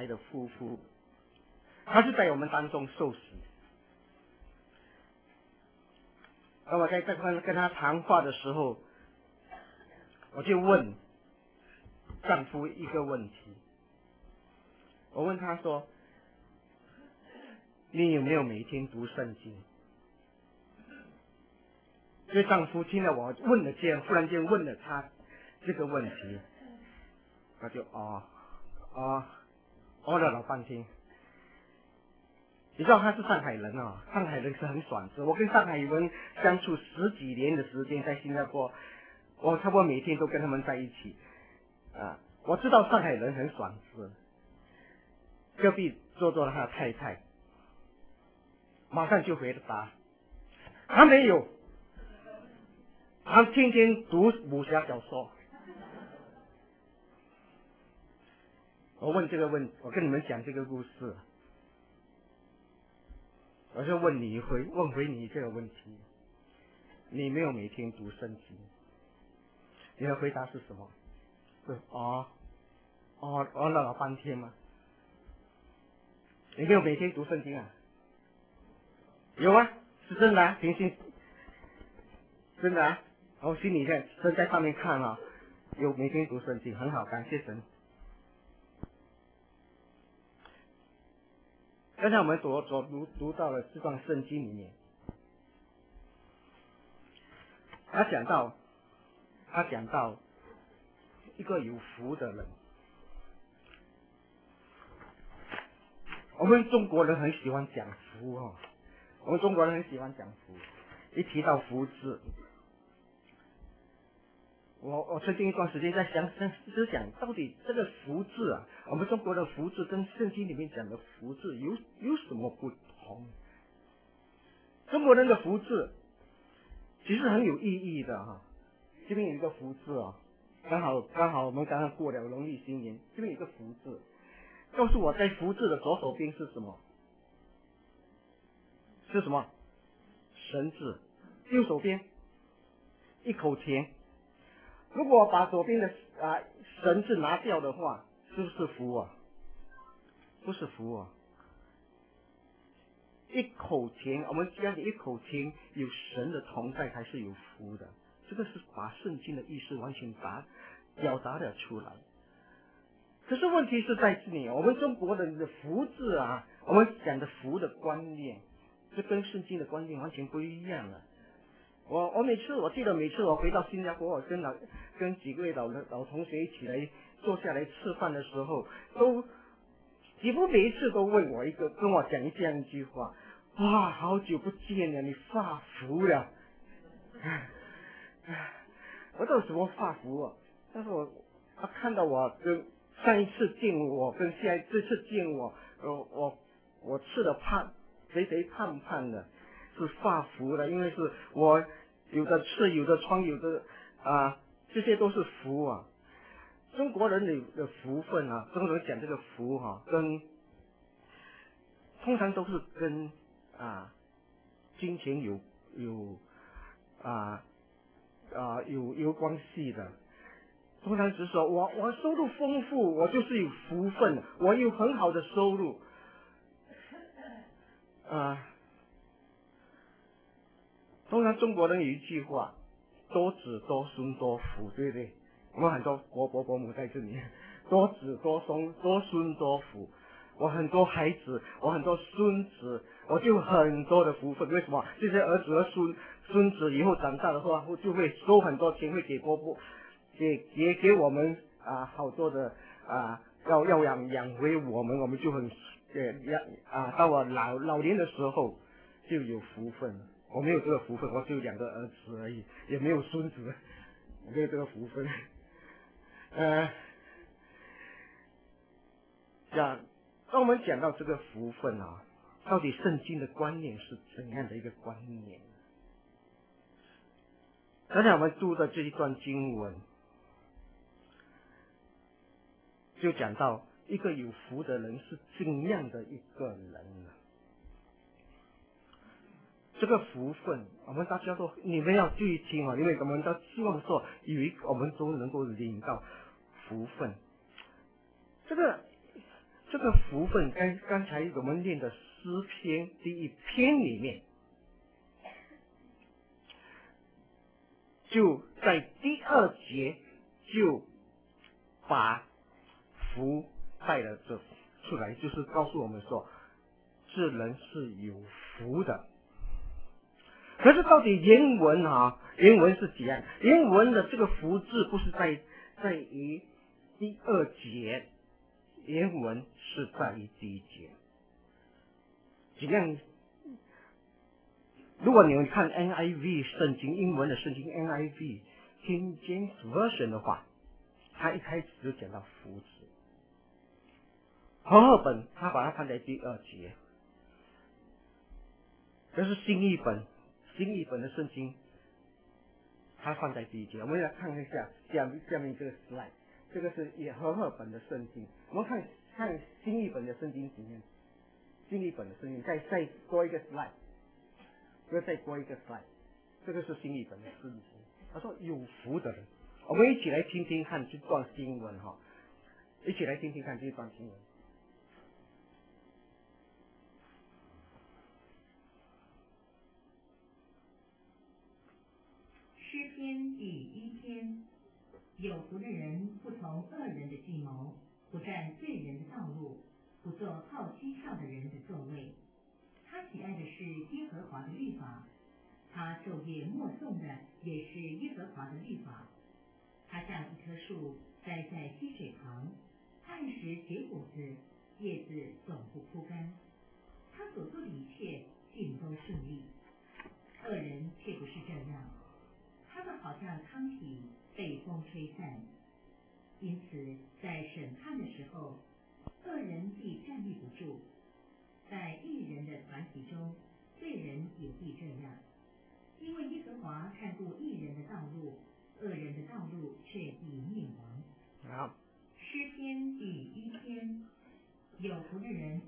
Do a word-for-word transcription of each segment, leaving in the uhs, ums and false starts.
来的夫妇，他是在我们当中受死。而我在这跟跟他谈话的时候，我就问丈夫一个问题，我问他说：“你有没有每天读圣经？”所以丈夫听了我问了这样，忽然间问了他这个问题，他就哦哦哦了老半天。你知道他是上海人啊，上海人是很爽直。我跟上海人相处十几年的时间，在新加坡，我差不多每天都跟他们在一起啊。我知道上海人很爽直。隔壁坐坐他的太太，马上就回答，他没有，他天天读武侠小说。我问这个问，我跟你们讲这个故事。我就问你回问回你这个问题，你没有每天读圣经，你的回答是什么？是哦哦哦了老半天吗？你没有每天读圣经啊？有啊，是真的啊，平心真的啊，我心里看真在上面看啊，有每天读圣经，很好，感谢神。刚才我们所所读读到了这段圣经里面，他讲到，他讲到一个有福的人。我们中国人很喜欢讲福哦，我们中国人很喜欢讲福。一提到福字，我我曾经一段时间在想想思想，到底这个福字啊，我们中国的福字跟圣经里面讲的福字有有什么不同？中国人的福字其实很有意义的哈、啊。这边有一个福字啊，刚好刚好我们刚刚过了农历新年，这边有一个福字，告诉我在福字的左手边是什么？是什么？神字。右手边一口田。如果把左边的啊神字拿掉的话，是不是福啊？不是福啊。一口田，我们家里一口田有神的同在才是有福的，这个是把圣经的意思完全达表达了出来。可是问题是在这里，我们中国人的福字啊，我们讲的福的观念，这跟圣经的观念完全不一样了。我我每次我记得每次我回到新加坡，我跟老跟几位老老同学一起来坐下来吃饭的时候，都几乎每一次都问我一个跟我讲这样一句话：哇，好久不见了，你发福了。我到什么发福啊？但是我他看到我跟上一次见我跟现在这次见我，呃我我吃的胖肥肥胖胖的。是发福的，因为是我有的吃，有的穿，有的啊，这些都是福啊。中国人的的福分啊，中国人讲这个福哈、啊，跟通常都是跟啊金钱有有啊啊有有关系的。通常是说我我收入丰富，我就是有福分，我有很好的收入啊。通常中国人有一句话：多子多孙多福，对不对？我们很多国伯伯母在这里，多子多孙多孙多福。我很多孩子，我很多孙子，我就很多的福分。为什么？这些儿子和孙孙子以后长大的话，就会收很多钱，会给国伯给给给我们啊好多的啊要要养养回我们，我们就很呃养啊到我老老年的时候就有福分了。我没有这个福分，我只有两个儿子而已，也没有孙子，我没有这个福分。呃，讲，当我们讲到这个福分啊，到底圣经的观念是怎样的一个观念？刚才我们读的这一段经文，就讲到一个有福的人是怎样的一个人呢？这个福分，我们大家都你们要注意听啊，因为我们都希望说有一我们都能够领到福分。这个这个福分，刚刚才我们念的诗篇第一篇里面，就在第二节就把福带了这出来，就是告诉我们说，这人是有福的。可是到底原文啊，原文是怎样？原文的这个福字不是在在于第二节，原文是在于第一节。怎样？如果你们看 N I V 圣经，英文的圣经 N I V King James Version 的话，他一开始就讲到福字。和合本他把它放在第二节，这是新译本。新译本的圣经，它放在第一节。我们来看一下下下面这个 slide， 这个是也和合本的圣经。我们看看新译本的圣经里面，新译本的圣经再再多一个 slide， 又再多一个 slide， 这个是新译本的圣经。他说有福的人，我们一起来听听看这段经文哈，一起来听听看这段经文。 诗篇第一篇，有福的人不从恶人的计谋，不占罪人的道路，不做好讥笑的人的座位。他喜爱的是耶和华的律法，他昼夜默诵的也是耶和华的律法。他像一棵树栽在溪水旁，按时结果子，叶子总不枯干。他所做的一切尽都顺利。恶人却不是这样，他们好像糠秕被风吹散。因此在审判的时候，恶人必站立不住。在义人的团体中，罪人也必这样。因为耶和华看顾义人的道路，恶人的道路却必灭亡。 好， 诗篇第一篇，有福的人。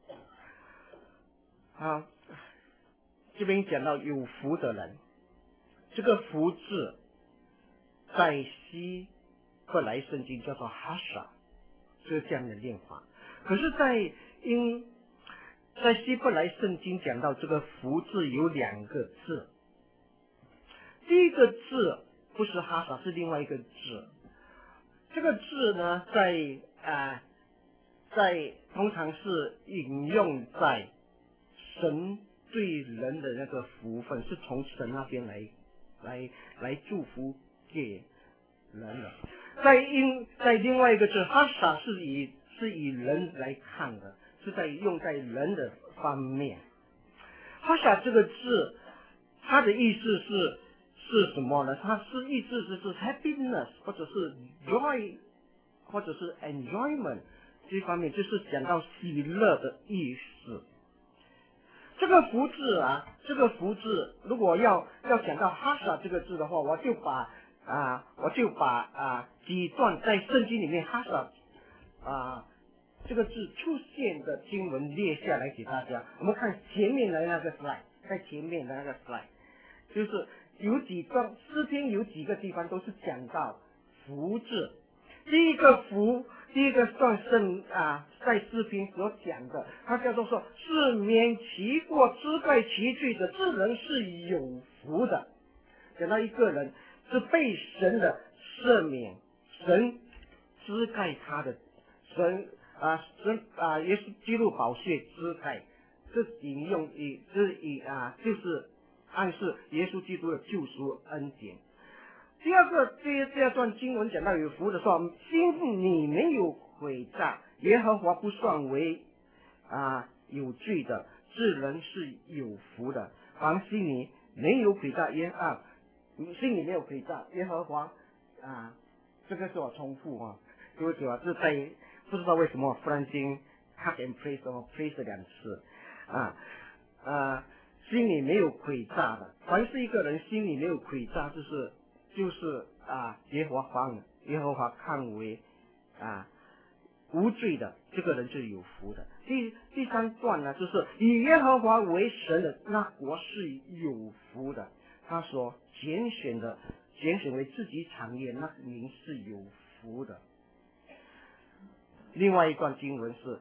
好，这边讲到有福的人，这个福字在希伯来圣经叫做哈沙，是这样的念法。可是在英在希伯来圣经讲到这个福字有两个字，第一个字不是哈沙，是另外一个字。这个字呢，在啊、呃，在通常是引用在神对人的那个福分，是从神那边来来来祝福给人的。在因在另外一个字哈沙是以是以人来看的，是在用在人的方面。哈沙这个字，它的意思是是什么呢？它是意思就是 happiness 或者是 joy 或者是 enjoyment 这方面，就是讲到喜乐的意思。这个福字啊，这个福字，如果要要讲到哈沙这个字的话，我就把啊，我就把啊几段在圣经里面哈沙啊这个字出现的经文列下来给大家。我们看前面的那个 slide， 在前面的那个 slide， 就是有几段诗篇有几个地方都是讲到福字。第一个福，第一个段圣啊，在诗篇所讲的，它叫做说是免其过、遮盖其罪的，这人是有福的。讲到一个人是被神的赦免，神遮盖他的，神啊神啊耶稣基督宝血遮盖，这引用以这以啊就是暗示耶稣基督的救赎恩典。第二个，第第二段经文讲到有福的时候，心里没有诡诈，耶和华不算为啊有罪的，这人是有福的。凡心里没有诡诈，耶啊心里没有诡诈，耶和华啊，这个是我重复啊，对不起啊，这在不知道为什么忽然间 cut and paste 哦 paste 两次啊啊，心里没有诡诈的，凡是一个人心里没有诡诈，就是就是啊耶和华耶和华看为啊无罪的，这个人是有福的。第第三段呢，就是以耶和华为神的那国是有福的。他所拣选的，拣选为自己产业，那名是有福的。另外一段经文是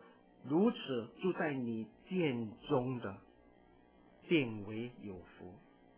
如此住在你殿中的，便为有福。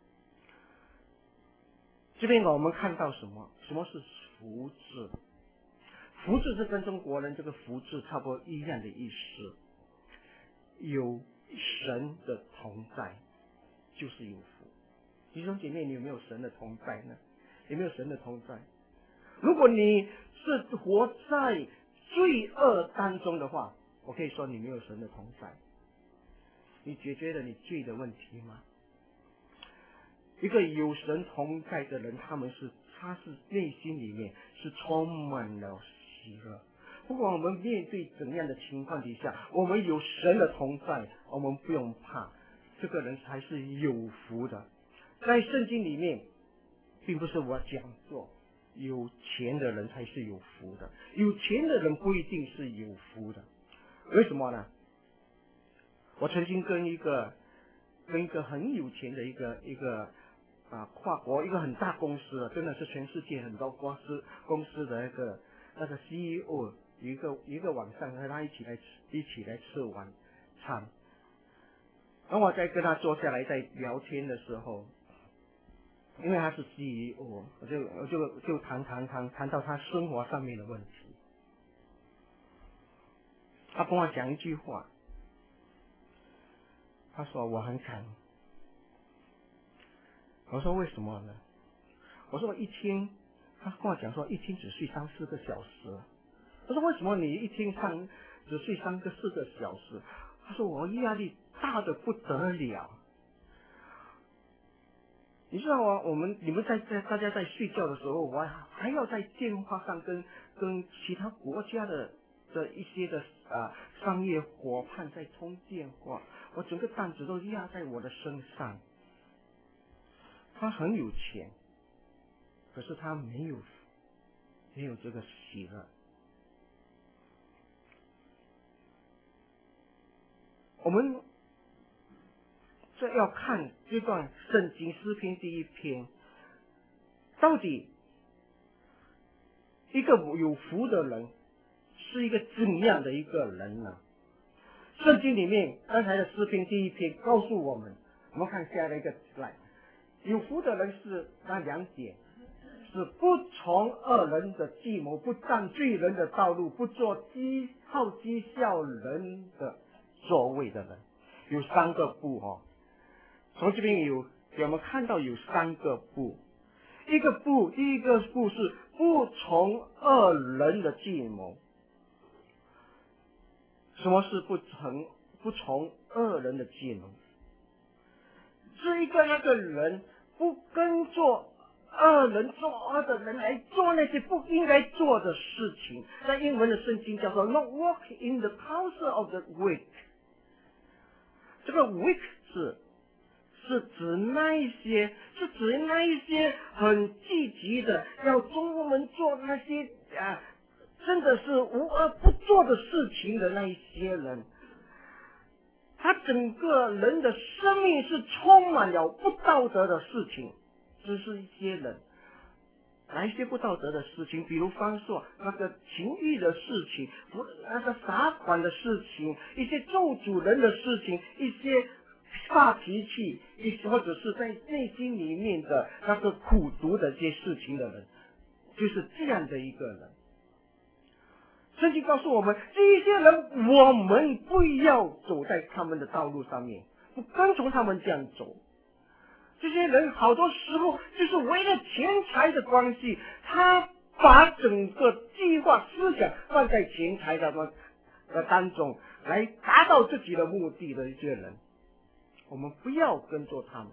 这边我们看到什么？什么是福字？福字是跟中国人这个福字差不多一样的意思，有神的同在就是有福。弟兄姐妹，你有没有神的同在呢？有没有神的同在？如果你是活在罪恶当中的话，我可以说你没有神的同在。你解决了你罪的问题吗？一个有神同在的人，他们是他是内心里面是充满了喜乐。不管我们面对怎样的情况底下，我们有神的同在，我们不用怕，这个人还是有福的。在圣经里面，并不是我讲座有钱的人才是有福的，有钱的人不一定是有福的。为什么呢？我曾经跟一个跟一个很有钱的一个一个啊跨国一个很大公司，真的是全世界很多公司公司的那个那个 C E O， 一个一个晚上和他一起来吃一起来吃晚餐。然后我在跟他坐下来在聊天的时候，因为他是 C E O， 我就我就就谈谈谈谈到他生活上面的问题。他跟我讲一句话，他说我很惨。我说为什么呢？我说我一天，他跟我讲说一天只睡三四个小时。他说为什么你一天上只睡三个四个小时？他说我压力大的不得了。你知道吗？我们你们在在大家在睡觉的时候，我还要在电话上跟跟其他国家的的一些的啊商业伙伴在通电话，我整个担子都压在我的身上。他很有钱，可是他没有没有这个喜乐。我们这要看这段圣经诗篇第一篇，到底一个有福的人是一个怎样的一个人呢？圣经里面刚才的诗篇第一篇告诉我们，我们看下来一个 slide， 有福的人是那两点，是不从恶人的计谋，不占罪人的道路，不做讥好讥笑人的座位的人。有三个不哦，从这边有我们看到有三个不。一个不，第一个不是不从恶人的计谋。什么是不从不从恶人的计谋？是一个那个人不跟做恶人做恶的人来做那些不应该做的事情。在英文的圣经叫做 "Not walk in the counsel of the wicked"。这个 wicked 是是指那一些，是指那一些很积极的要中文做那些啊，真的是无恶不作的事情的那一些人。他整个人的生命是充满了不道德的事情，这是一些人。哪一些不道德的事情？比如方说那个情欲的事情，那个撒谎的事情，一些咒诅人的事情，一些发脾气，一些或者是在内心里面的那个苦毒的这些事情的人，就是这样的一个人。圣经告诉我们，这一些人我们不要走在他们的道路上面，不跟从他们这样走。这些人好多时候就是为了钱财的关系，他把整个计划思想放在钱财的呃当中，来达到自己的目的的一些人，我们不要跟着他们。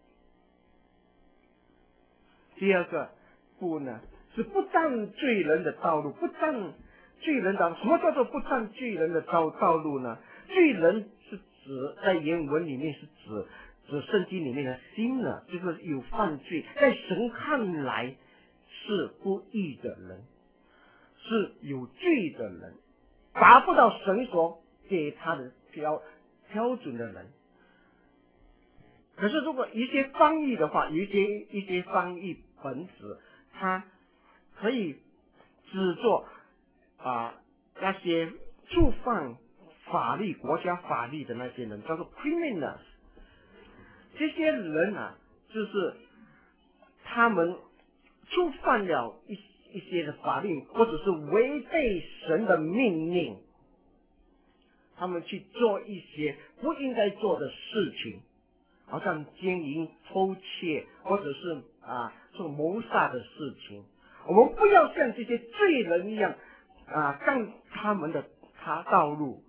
第二个不呢，是不占罪人的道路，不占罪人的。什么叫做不占罪人的道道路呢？罪人是指在原文里面是指指圣经里面的心呢，就是有犯罪，在神看来是不义的人，是有罪的人，达不到神所给他的标标准的人。可是如果一些翻译的话，有一些一些翻译本子，它可以只做啊那些触犯法律国家法律的那些人，叫做 criminals。这些人啊，就是他们触犯了一一些的法律，或者是违背神的命令，他们去做一些不应该做的事情，好像奸淫、偷窃，或者是啊做谋杀的事情。我们不要像这些罪人一样啊，干他们的他道路。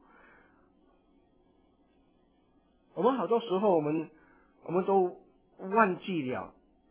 我们好多时候，我们我们都忘记了。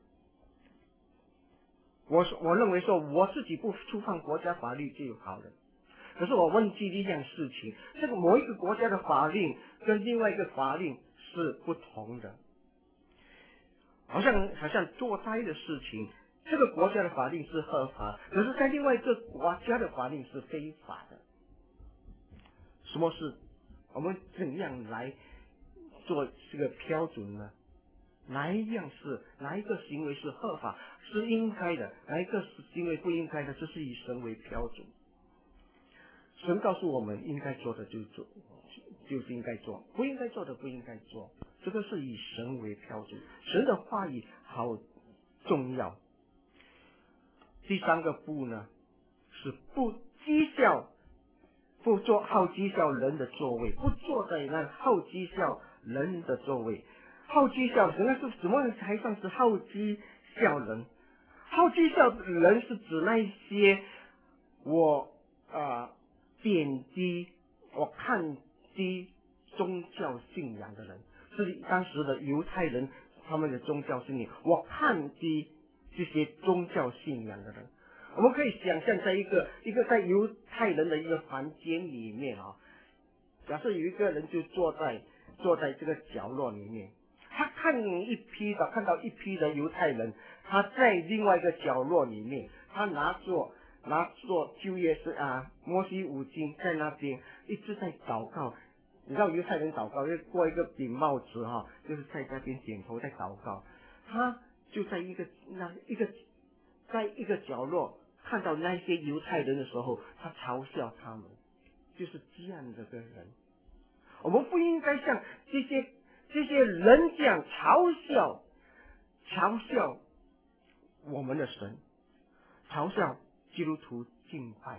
我我认为说我自己不触犯国家法律就好了，可是我忘记一样事情，这个某一个国家的法令跟另外一个法令是不同的。好像好像堕胎的事情，这个国家的法令是合法，可是在另外一个国家的法令是非法的。什么是我们怎样来做这个标准呢？哪一样是哪一个行为是合法是应该的，哪一个行为不应该的，这是以神为标准。神告诉我们应该做的就做，就是应该做，不应该做的不应该做，这个是以神为标准。神的话语好重要。第三个不呢，是不讥笑，不做好讥笑人的座位，不坐在那好讥笑人的座位。好讥笑人是什么才算是好讥笑人？好讥笑人是指那一些我啊贬低、我看低宗教信仰的人，是当时的犹太人他们的宗教信仰，我看低这些宗教信仰的人。我们可以想象，在一个一个在犹太人的一个房间里面啊，假设有一个人就坐在坐在这个角落里面，他看一批的看到一批的犹太人，他在另外一个角落里面，他拿着拿着旧约是啊摩西五经在那边一直在祷告。你知道犹太人祷告，就过一个顶帽子哈、啊，就是在那边点头在祷告。他就在一个那一个在一个角落看到那些犹太人的时候，他嘲笑他们，就是这样的个人。我们不应该像这些这些人这样嘲笑嘲笑我们的神，嘲笑基督徒敬拜。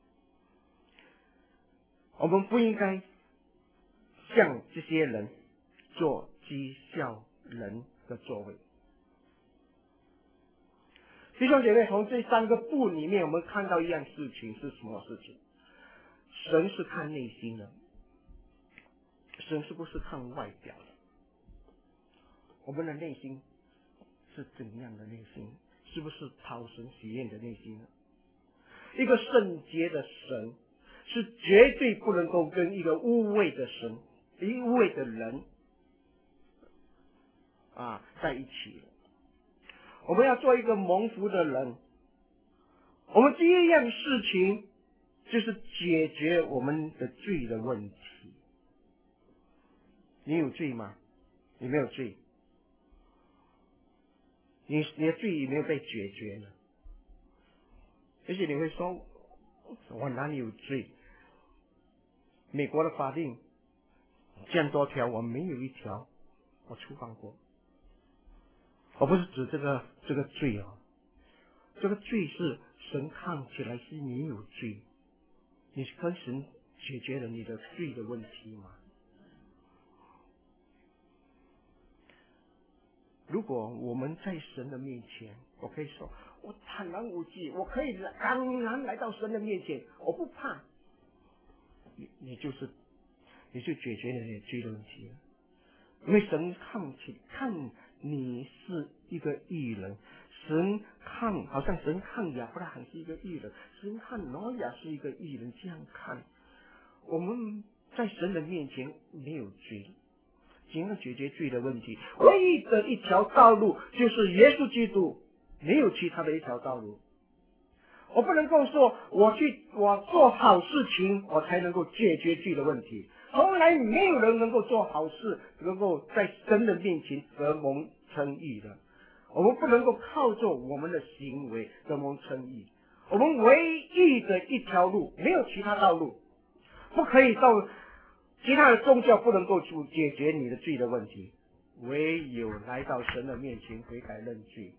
我们不应该像这些人做讥笑人的座位。弟兄姐妹，从这三个不里面，我们看到一样事情是什么事情？神是看内心的，神是不是看外表的？我们的内心是怎样的内心？是不是讨神喜悦的内心呢？一个圣洁的神是绝对不能够跟一个污秽的神、一个污秽的人啊在一起的。我们要做一个蒙福的人，我们第一样事情就是解决我们的罪的问题。你有罪吗？你没有罪，你你的罪没有被解决呢？也许你会说，我哪里有罪？美国的法令这样多条，我没有一条我触犯过。我不是指这个这个罪啊，这个罪是神看起来是你有罪，你跟神解决了你的罪的问题吗？如果我们在神的面前，我可以说我坦然无惧，我可以昂然来到神的面前，我不怕，你你就是你就解决了你的罪的问题了。因为神看起看你是一个义人，神看好像神看亚伯拉罕是一个义人，神看挪亚是一个义人，这样看我们在神的面前没有罪，怎样解决罪的问题？唯一的一条道路就是耶稣基督，没有其他的一条道路。我不能够说我去我做好事情，我才能够解决罪的问题。从来没有人能够做好事，能够在神的面前得蒙称义的。我们不能够靠着我们的行为得蒙称义。我们唯一的一条路，没有其他道路，不可以到其他的宗教不能够去解决你的罪的问题，唯有来到神的面前悔改认罪，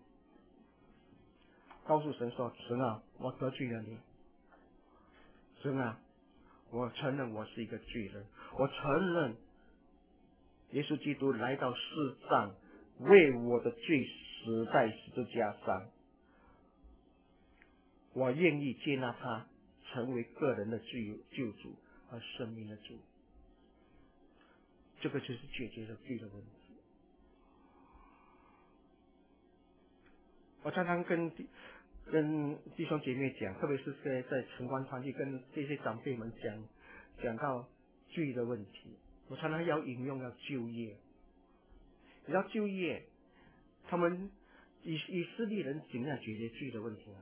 告诉神说：神啊，我得罪了你，神啊，我承认我是一个罪人，我承认耶稣基督来到世上为我的罪死在十字架上，我愿意接纳他成为个人的罪救主和生命的主。这个就是解决了罪的问题。我常常跟跟弟兄姐妹讲，特别是在在晨光团体跟这些长辈们讲讲到罪的问题，我常常要引用要就业。你要就业，他们以以色列人怎样解决罪的问题呢？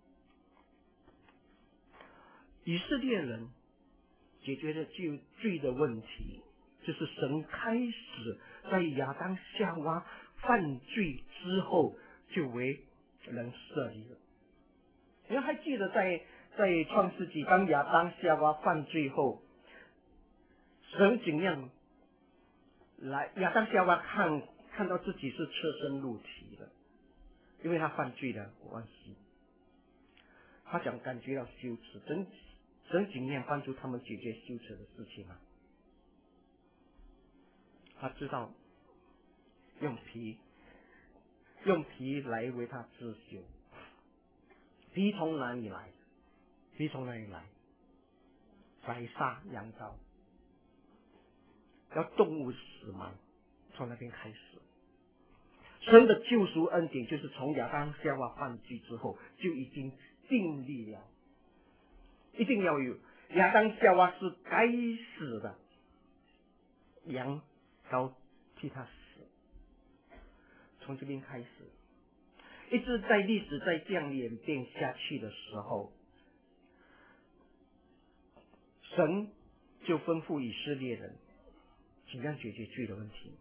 以色列人解决的罪罪的问题，就是神开始在亚当夏娃犯罪之后就为人设立了。你们还记得在在创世纪，当亚当夏娃犯罪后，神怎样来？亚当夏娃看看到自己是赤身露体的，因为他犯罪的关系，他想感觉到羞耻。神神怎样帮助他们解决羞耻的事情啊？他知道用皮用皮来为他遮羞。皮从哪里来？皮从哪里来？宰杀羊羔，要动物死亡，从那边开始。神的救赎恩典就是从亚当夏娃犯罪之后就已经订立了，一定要有亚当夏娃是该死的，羊羔替他死。从这边开始，一直在历史在这样演变下去的时候，神就吩咐以色列人怎样解决罪的问题。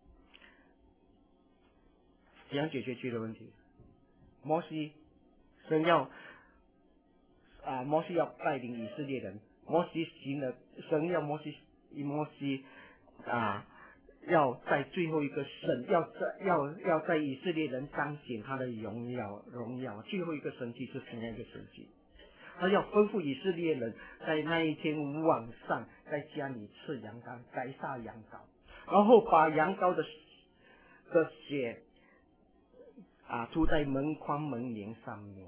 怎样解决罪的问题？摩西，神要啊，摩西要带领以色列人，摩西行了，神要摩西，摩西啊，要在最后一个神，要在要要在以色列人彰显他的荣耀荣耀。最后一个神迹是怎样一个神迹？他要吩咐以色列人在那一天晚上在家里吃羊羔，宰杀羊羔，然后把羊羔的的血啊涂在门框门帘上面。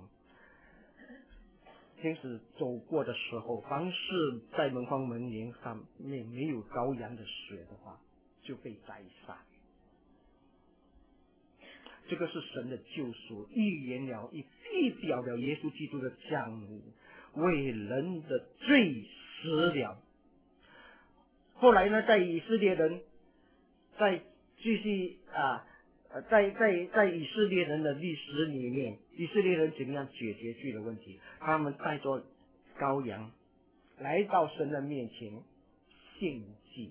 天使走过的时候，凡是在门框门帘上面没有羔羊的血的话，就被宰杀。这个是神的救赎，预言了预预表了耶稣基督的降临，为人的罪死了。后来呢，在以色列人在继续啊呃在在在以色列人的历史里面，以色列人怎么样解决罪的问题？他们带着羔羊来到神的面前献祭，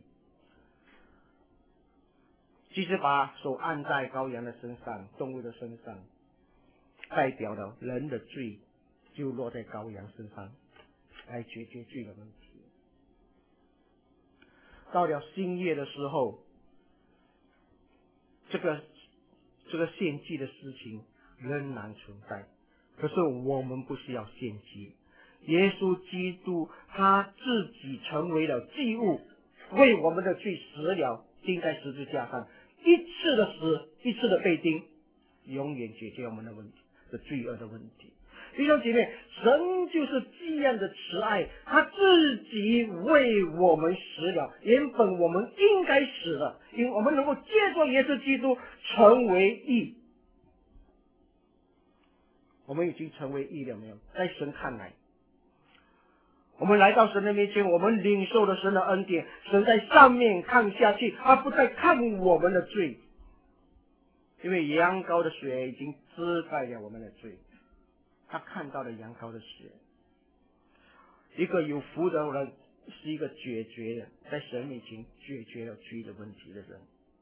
即使把手按在羔羊的身上，动物的身上，代表了人的罪就落在羔羊身上，来解决罪的问题。到了新约的时候，这个这个献祭的事情仍然存在，可是我们不需要献祭，耶稣基督他自己成为了祭物，为我们的罪死了，钉在十字架上，一次的死，一次的被钉，永远解决我们的问题的罪恶的问题。弟兄姐妹，神就是这样的慈爱，他自己为我们死了，原本我们应该死的，因为我们能够借着耶稣基督成为义。我们已经成为义了没有？在神看来，我们来到神的面前，我们领受了神的恩典，神在上面看下去，他不再看我们的罪，因为羊羔的血已经遮盖了我们的罪，他看到了羊羔的血。一个有福的人是一个解决了在神面前解决了罪的问题的人。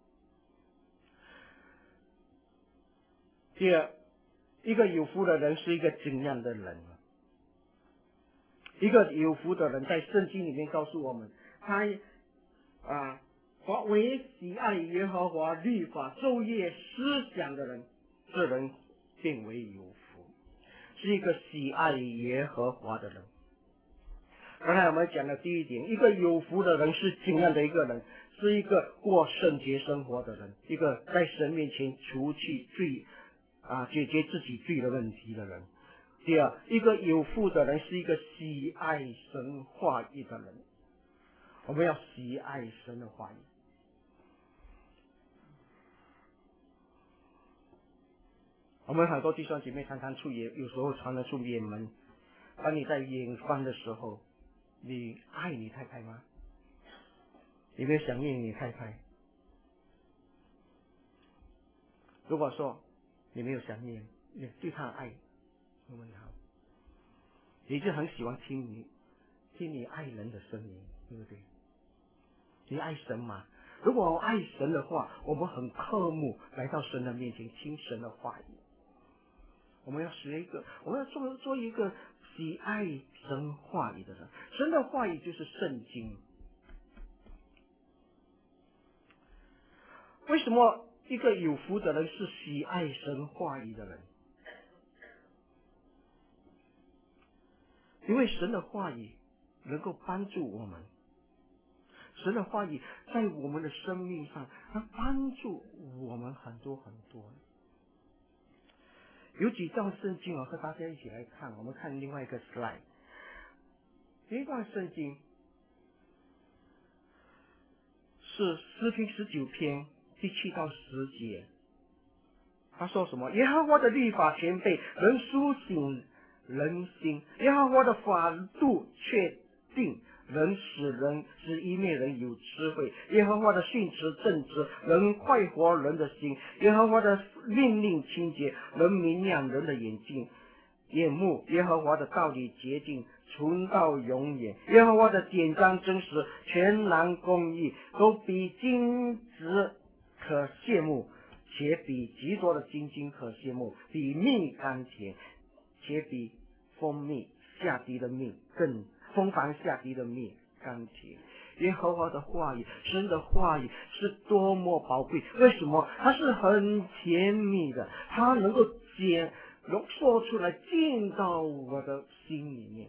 第二，一个有福的人是一个怎样的人？一个有福的人在圣经里面告诉我们，他啊，或为喜爱耶和华律法昼夜思想的人，这人便为有福，是一个喜爱耶和华的人。刚才我们讲的第一点，一个有福的人是怎样的一个人？是一个过圣洁生活的人，一个在神面前除去罪啊，解决自己罪的问题的人。第二，一个有福的人是一个喜爱神话语的人。我们要喜爱神的话语。我们很多弟兄姐妹常常出也有时候常常出远门，当你在远方的时候，你爱你太太吗？有没有想念你太太？如果说你没有想念，你对她爱很好，你就很喜欢听你听你爱人的声音，对不对？你爱神吗？如果我爱神的话，我们很渴慕来到神的面前听神的话语。我们要学一个，我们要做做一个喜爱神话语的人。神的话语就是圣经。为什么一个有福的人是喜爱神话语的人？因为神的话语能够帮助我们，神的话语在我们的生命上，它帮助我们很多很多。有几段圣经我和大家一起来看，我们看另外一个 slide。第一段圣经是诗篇十九篇第七到十节，他说什么？耶和华的律法全备，能苏醒人心；耶和华的法度确定，能使人使一面人有智慧。耶和华的训词正直，能快活人的心；耶和华的命令清洁，能明亮人的眼睛眼目。耶和华的道理洁净，存到永远。耶和华的典章真实，全然公义，都比金子可羡慕，且比极多的金金可羡慕，比蜜甘甜，且比蜂蜜下滴的蜜更蜂房下滴的蜜甘甜。耶和华的话语，神的话语是多么宝贵！为什么？它是很甜蜜的，它能够解浓缩出来，进到我的心里面。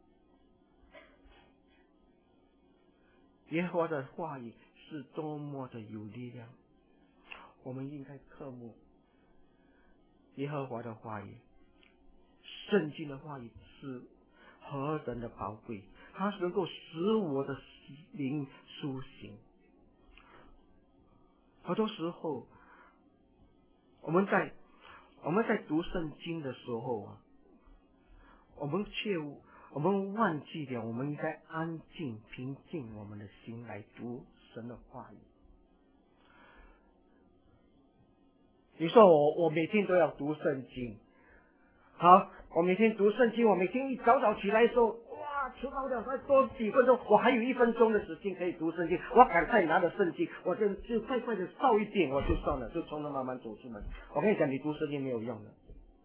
耶和华的话语是多么的有力量，我们应该渴慕耶和华的话语。圣经的话语是何等的宝贵，它能够使我的灵苏醒。很多时候我们在我们在读圣经的时候啊，我们却我们忘记了我们应该安静平静我们的心来读神的话语。你说我我每天都要读圣经，好，我每天读圣经，我每天一早早起来的时候，哇，迟到了再多几分钟，我还有一分钟的时间可以读圣经，我赶快拿着圣经，我就就快快的烧一遍，我就算了，就从那慢慢走出门。我跟你讲，你读圣经没有用的，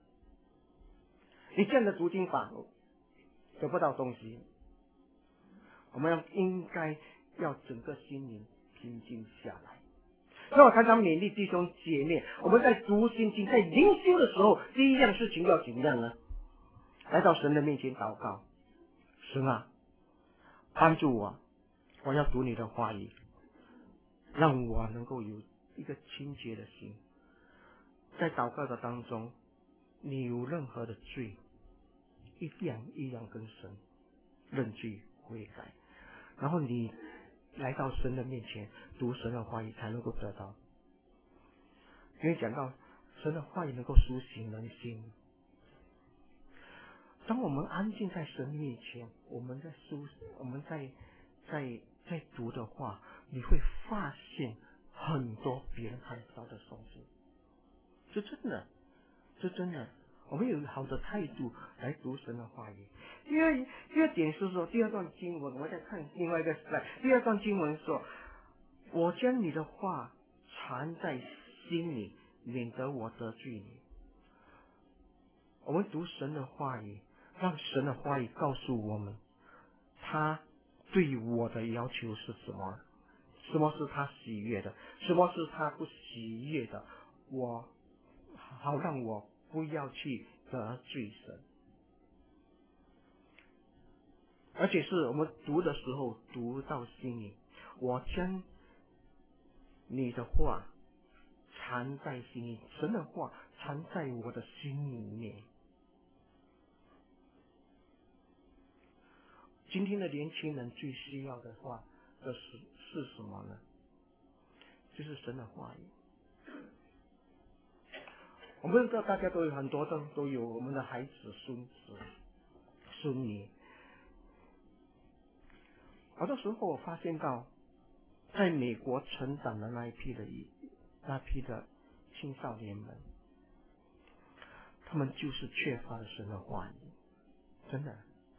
你这样的读经法得不到东西。我们要应该要整个心灵平静下来。所以我常常勉励弟兄姐妹，我们在读圣经在灵修的时候，第一样事情要怎样呢？来到神的面前祷告，神啊，帮助我，我要读你的话语，让我能够有一个清洁的心。在祷告的当中，你有任何的罪，一样一样跟神认罪悔改，然后你来到神的面前读神的话语，才能够得到。因为讲到神的话语能够苏醒人心，当我们安静在神面前，我们在书我们在在在读的话，你会发现很多别人看不到的东西，是真的，是真的。我们有好的态度来读神的话语。第二第二点是说，第二段经文，我们再看另外一个 slide。第二段经文说，我将你的话藏在心里，免得我得罪你。我们读神的话语，让神的话语告诉我们，他对我的要求是什么， 什么是他喜悦的，什么是他不喜悦的，我好让我不要去得罪神。而且是我们读的时候读到心里，我将你的话藏在心里，神的话藏在我的心里面。今天的年轻人最需要的话的是是什么呢？就是神的话语。我们知道大家都有很多都都有我们的孩子、孙子、孙女。好多时候我发现到，在美国成长的那一批的那批的青少年们，他们就是缺乏了神的话语，真的。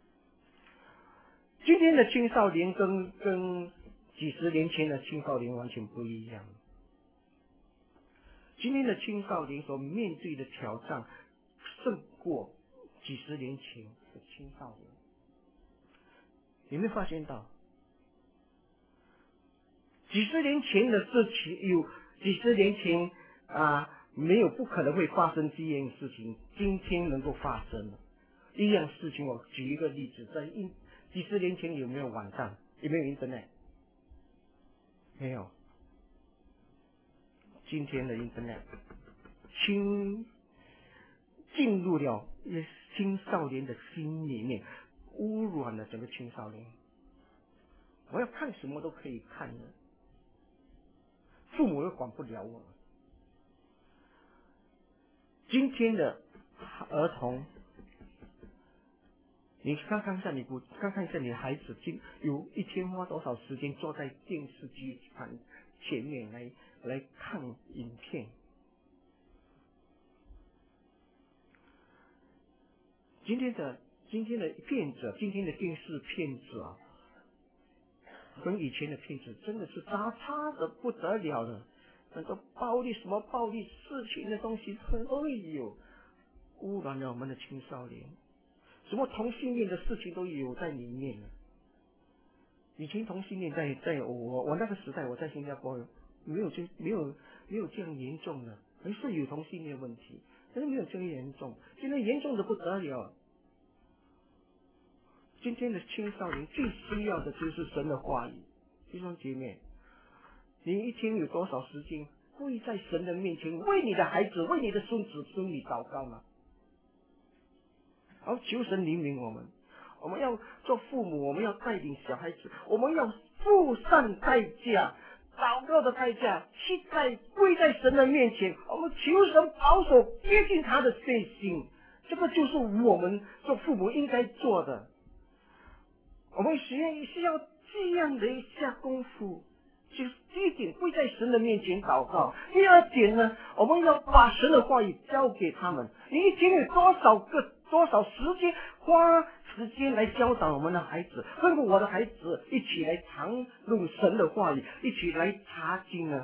今天的青少年跟跟几十年前的青少年完全不一样。今天的青少年所面对的挑战，胜过几十年前的青少年。有没有发现到？几十年前的事情有，几十年前啊没有不可能会发生这样事情，今天能够发生了。一样事情，我举一个例子，在一几十年前有没有网站？有没有 Internet？ 没有。今天的 Internet 侵进入了青少年的心里面，污染了整个青少年。我要看什么都可以看的。父母又管不了我们。今天的儿童，你看看一下，你不看看一下你的孩子，今有一天花多少时间坐在电视机前面来来看影片？今天的今天的片子，今天的电视片子啊，跟以前的片子真的是差差的不得了了。很多暴力什么暴力事情的东西都有，污染了我们的青少年。什么同性恋的事情都有在里面。以前同性恋在在我我那个时代，我在新加坡没有这没有没有这样严重的，还是有同性恋问题，但是没有这样严重。现在严重的不得了。今天的青少年最需要的就是神的话语。弟兄姐妹，你一天有多少时间跪在神的面前，为你的孩子、为你的孙子孙女祷告呢？然后求神怜悯我们。我们要做父母，我们要带领小孩子，我们要付上代价，祷告的代价，去在跪在神的面前，我们求神保守接近他的内心。这个就是我们做父母应该做的。我们需要需要这样的一下功夫。就是第一点，跪在神的面前祷告。第二点呢，我们要把神的话语交给他们。你一天有多少个多少时间花时间来教导我们的孩子，跟我的孩子一起来谈论神的话语，一起来查经呢？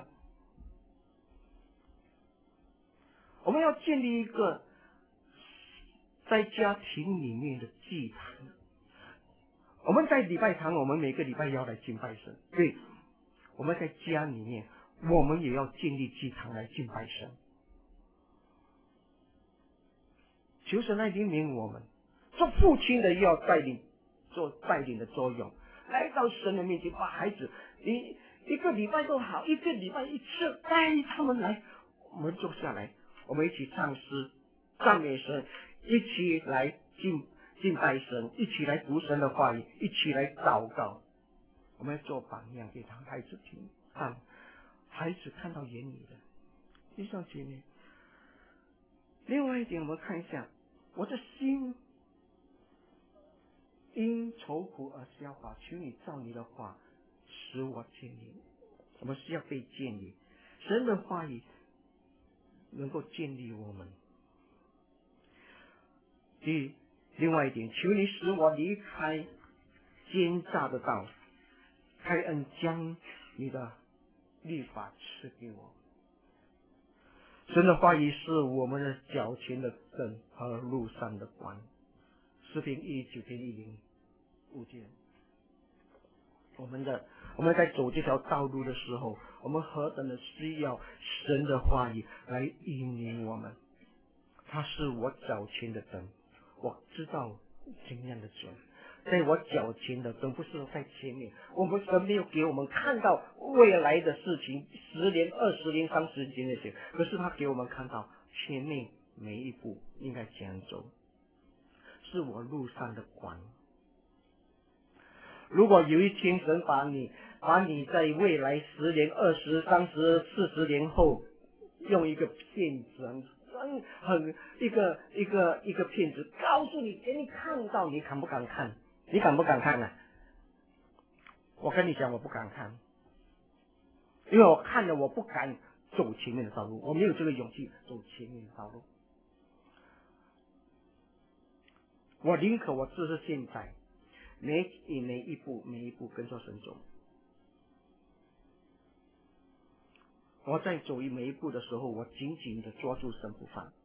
我们要建立一个在家庭里面的祭坛。我们在礼拜堂，我们每个礼拜要来敬拜神，对。我们在家里面，我们也要建立祭坛来敬拜神。求神来怜悯我们，做父亲的要带领，做带领的作用，来到神的面前，把孩子，你一个礼拜都好，一个礼拜一次带他们来，我们坐下来，我们一起唱诗、赞美神，一起来敬敬拜神，一起来读神的话语，一起来祷告。我们要做榜样给他孩子听，看孩子看到眼里的。弟兄姐妹，另外一点，我们看一下，我的心因愁苦而消化，求你照你的话使我建立。我们需要被建立，神的话语能够建立我们。第另外一点，求你使我离开奸诈的道，开恩将你的律法赐给我。神的话语是我们的脚前的灯和路上的光。诗篇一九篇一零五节，我们的我们在走这条道路的时候，我们何等的需要神的话语来引领我们。他是我脚前的灯，我知道怎样的走。在我脚前的灯不是在前面，我们神没有给我们看到未来的事情，十年、二十年、三十年那些，可是他给我们看到前面每一步应该怎样走，是我路上的光。如果有一天神把你把你在未来十年、二十、三十、四十年后用一个骗子，很很一个一个一个骗子告诉你，给你看到，你敢不敢看？你敢不敢看呢、啊？我跟你讲，我不敢看，因为我看了，我不敢走前面的道路，我没有这个勇气走前面的道路。我宁可我就是现在每一每一步每一步跟着神走。我在走一每一步的时候，我紧紧的抓住神不放。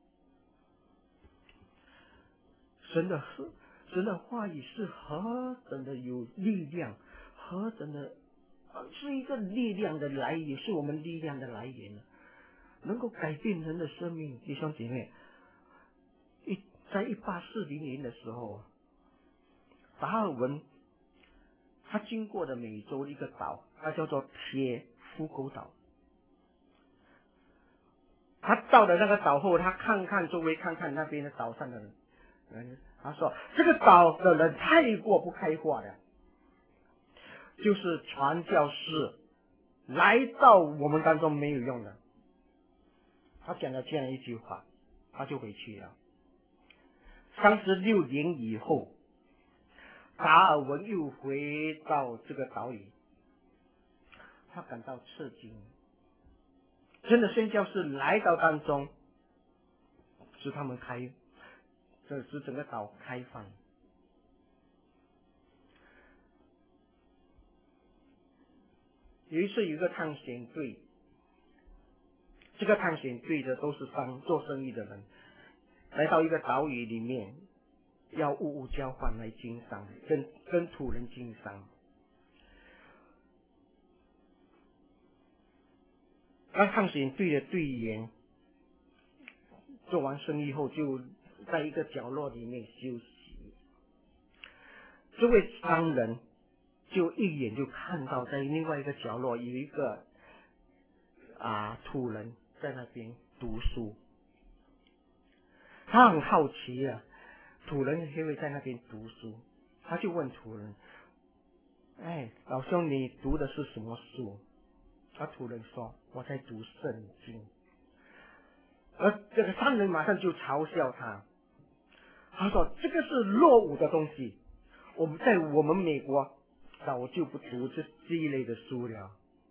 神的神的话语是何等的有力量，何等的是一个力量的来源，是我们力量的来源，能够改变人的生命。弟兄姐妹，一在一八四零年的时候，达尔文他经过了美洲一个岛，它叫做铁夫沟岛。他到了那个岛后，他看看周围，看看那边的岛上的人，他说这个岛的人太过不开化了，就是传教士来到我们当中没有用的。他讲了这样一句话，他就回去了。三十六年以后，达尔文又回到这个岛屿，他感到吃惊。真的宣教士来到当中，使他们开，这使整个岛开放。有一次，有一个探险队，这个探险队的都是商做生意的人，来到一个岛屿里面，要物物交换来经商，跟跟土人经商。那探险队的队员做完生意后，就在一个角落里面休息。这位商人就一眼就看到，在另外一个角落有一个啊土人在那边读书。他很好奇啊，土人会在那边读书，他就问土人：“哎，老兄，你读的是什么书？”而土人说：“我在读圣经。”而这个商人马上就嘲笑他，他说：“这个是落伍的东西，我们在我们美国早就不读这这一类的书了。”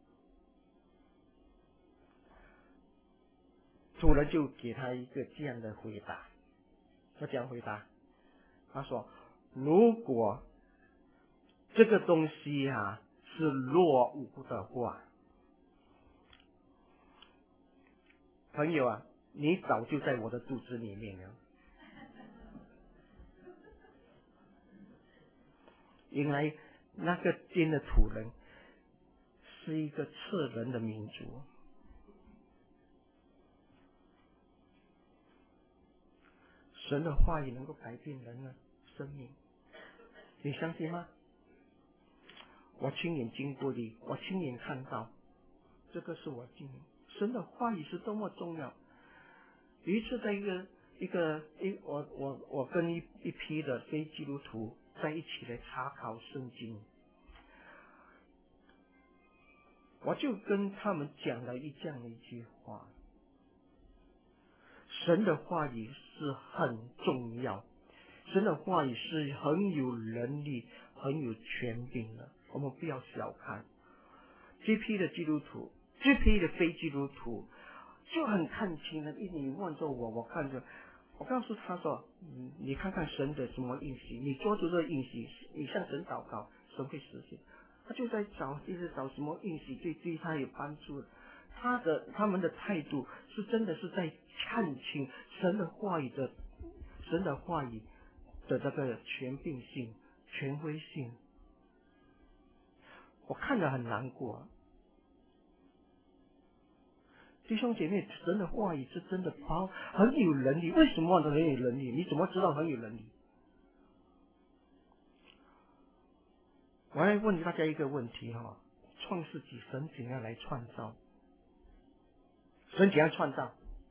土人就给他一个这样的回答，他这样回答，他说：“如果这个东西啊是落伍的话，朋友啊，你早就在我的肚子里面了。”原来那个边的土人是一个刺人的民族。神的话语能够改变人的生命，你相信吗？我亲眼经过的，我亲眼看到，这个是我经历。神的话语是多么重要。有一次在一个一个一我我我跟一一批的非基督徒在一起来查考圣经，我就跟他们讲了一这样的一句话：神的话语是很重要，神的话语是很有能力、很有权柄的，我们不要小看。这批的基督徒，这批的非基督徒就很看清了，一你问着我，我看着，我告诉他说：“嗯，你看看神的什么应许，你抓住这个应许，你向神祷告，神会实现。”他就在找，一直找什么应许对对他有帮助的。他的他们的态度是真的是在看清神的话语的，神的话语的这个权柄性、权威性。 我看着很难过、啊。弟兄姐妹，神的话语是真的包很有能力。为什么很有能力？你怎么知道很有能力？我来问大家一个问题哈：创世纪神怎样来创造？神怎样创造？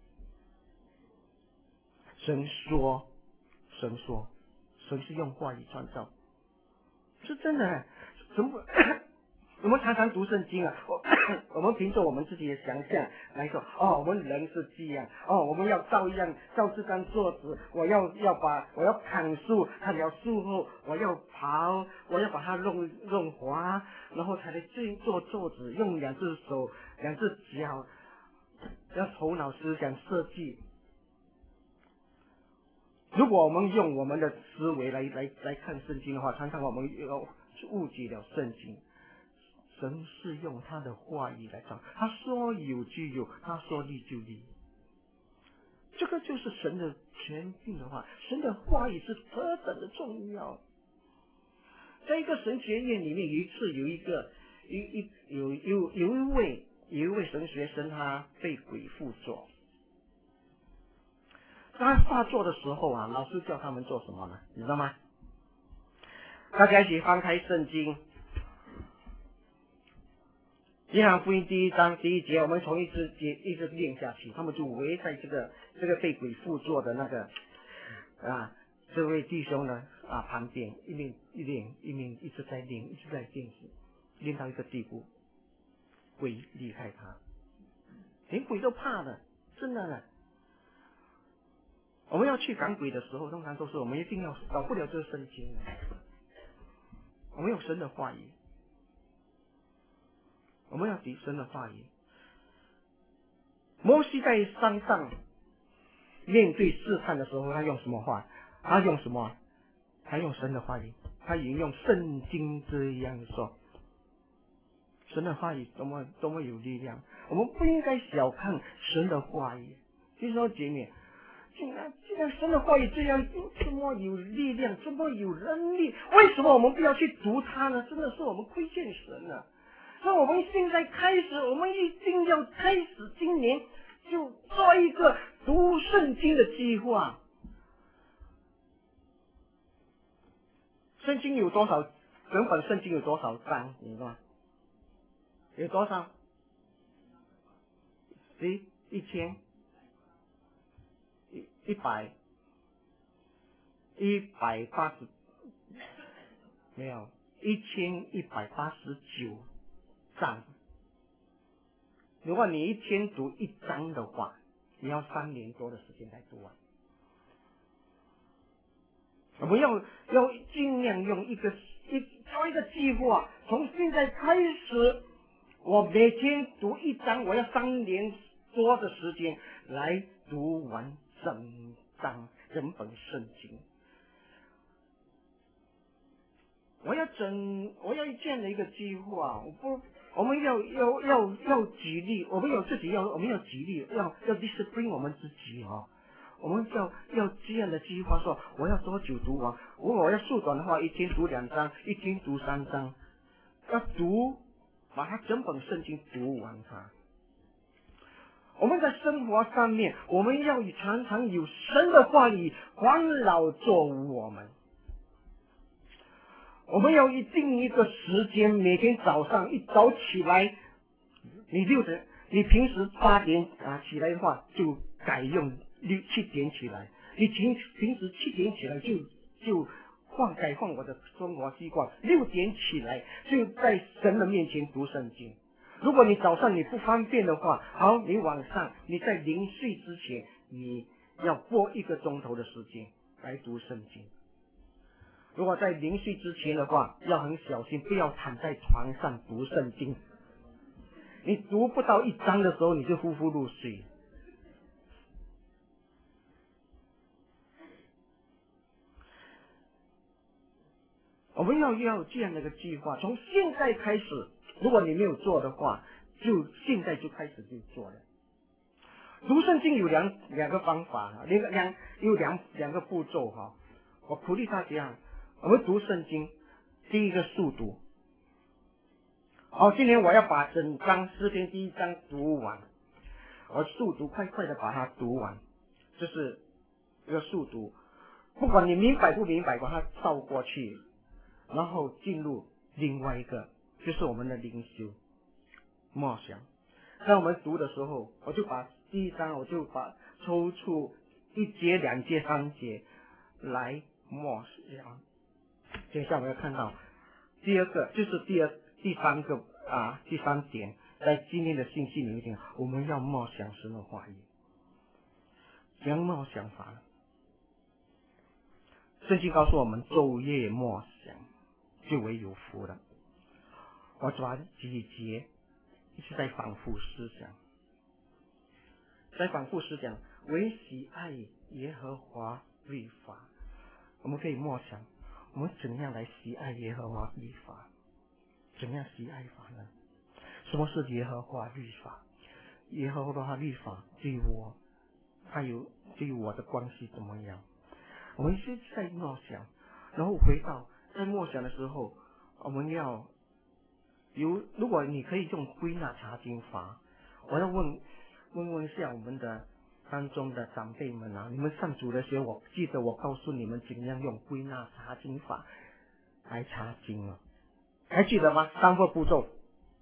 神说，神说，神是用话语创造，是真的。怎么？我们常常读圣经啊，我我们凭着我们自己的想象来说，哦，我们人是这样，哦，我们要照样照这张桌子，我要要把我要砍树，砍了树后我要刨，我要把它弄弄滑，然后才能做做桌子，用两只手两只脚，要头脑思想设计。如果我们用我们的思维来来来看圣经的话，常常我们要误解了圣经。神是用他的话语来讲，他说有就有，他说立就立。这个就是神的权柄的话，神的话语是何等的重要。在一个神学院里面，有一次有一个一一有有有一位有一位神学生，他被鬼附着。他发作的时候啊，老师叫他们做什么呢？你知道吗？大家一起翻开圣经。约翰福音第一章第一节，我们从一直节一直念下去，他们就围在这个这个被鬼附着的那个啊这位弟兄呢啊旁边，一面一念一面一直在念，一直在念经，念到一个地步，鬼离开他，连鬼都怕了，真的呢。我们要去赶鬼的时候，通常都是我们一定要搞不了这个圣经，我们有神的话语。我们要提神的话语。摩西在山上面对试探的时候，他用什么话？他用什么？他用神的话语，他引用圣经这样说。神的话语多么多么有力量，我们不应该小看神的话语。弟兄姐妹，竟然竟然神的话语这样这么有力量，这么有能力，为什么我们不要去读它呢？真的是我们亏欠神了。那我们现在开始，我们一定要开始今年就做一个读圣经的计划。圣经有多少？整本圣经有多少章？你知道吗？有多少？一一千，一一百，一百八十，没有，一千一百八十九章。如果你一天读一章的话，你要三年多的时间来读完。我们要要尽量用一个一做一个计划，从现在开始，我每天读一章，我要三年多的时间来读完整章整本圣经。我要整，我要这样的一个计划，我不。我们要要要要激励，我们有自己要，我们要激励，要要 discipline 我们自己哦。我们要要这样的计划，说我要多久读完？如果我要缩短的话，一天读两章，一天读三章，要读，把它整本圣经读完它。我们在生活上面，我们要常常有神的话语环绕着我们。我们要一定一个时间，每天早上一早起来，你六点，你平时八点啊起来的话，就改用六七点起来。你平平时七点起来就就换改换我的生活习惯，六点起来就在神的面前读圣经。如果你早上你不方便的话，好，你晚上你在临睡之前，你要拨一个钟头的时间来读圣经。如果在临睡之前的话，要很小心，不要躺在床上读圣经。你读不到一章的时候，你就呼呼入睡。我们要要这样的一个计划，从现在开始，如果你没有做的话，就现在就开始就做了。读圣经有两两个方法，两个两有两两个步骤哈。我鼓励大家，我们读圣经，第一个速读， 好，今年我要把整章诗篇第一章读完，我速读快快的把它读完，这是一个速读，不管你明白不明白，把它照过去，然后进入另外一个，就是我们的灵修默想。在我们读的时候，我就把第一章我就把抽出一节、两节、三节来默想。接下来我要看到第二个，就是第二第三个啊第三点，在今天的信息里面，我们要默想神的话语。怎样默想法呢？圣经告诉我们，昼夜默想就为有福了。我把几节一直在反复思想，在反复思想，唯喜爱耶和华律法。我们可以默想，我们怎样来喜爱耶和华律法？怎样喜爱法呢？什么是耶和华律法？耶和华律法对我，还有对我的关系怎么样？我们是在默想，然后回到在默想的时候，我们要有，如果你可以用归纳查经法，我要问问问一下我们的当中的长辈们啊，你们上主的时候，我记得我告诉你们怎样用归纳查经法来查经了，还记得吗？三个步骤，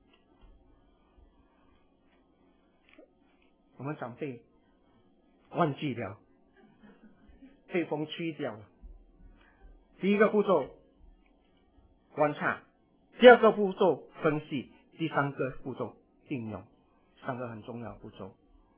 我们长辈忘记了，被风吹掉了。第一个步骤观察，第二个步骤分析，第三个步骤应用，三个很重要的步骤。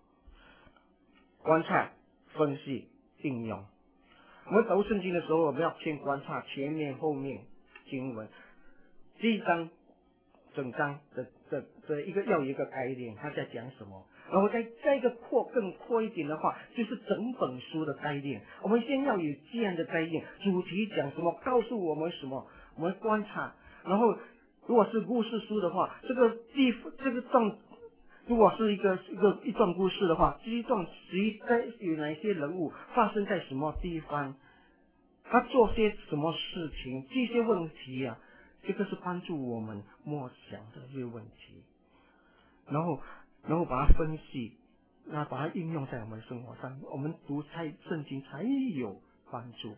观察、分析、应用。我们读圣经的时候，我们要先观察前面、后面经文。第一章整章的的的一个要有一个概念，他在讲什么？然后再再一个扩更扩一点的话，就是整本书的概念。我们先要有这样的概念，主题讲什么，告诉我们什么，我们观察。然后，如果是故事书的话，这个地这个状。如果是一个一个一段故事的话，这一段谁在有哪些人物发生在什么地方，他做些什么事情，这些问题啊，这个是帮助我们默想的这些问题，然后然后把它分析，那把它应用在我们生活上，我们读才圣经才有帮助。